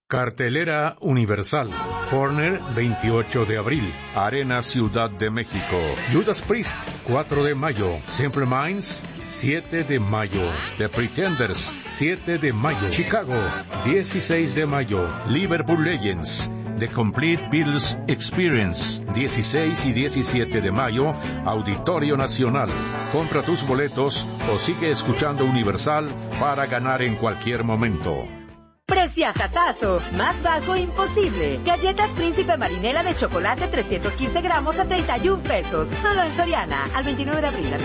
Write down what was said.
Cartelera Universal. Foreigner, 28 de abril. Arena Ciudad de México. Judas Priest, 4 de mayo. Simple Minds, 7 de mayo. The Pretenders, 7 de mayo. Chicago, 16 de mayo. Liverpool Legends, The Complete Beatles Experience, 16 y 17 de mayo. Auditorio Nacional. Compra tus boletos o sigue escuchando Universal para ganar en cualquier momento. Preciazatazo, más bajo imposible. Galletas Príncipe Marinela de chocolate 315 gramos a 31 pesos. Solo en Soriana, al 29 de abril.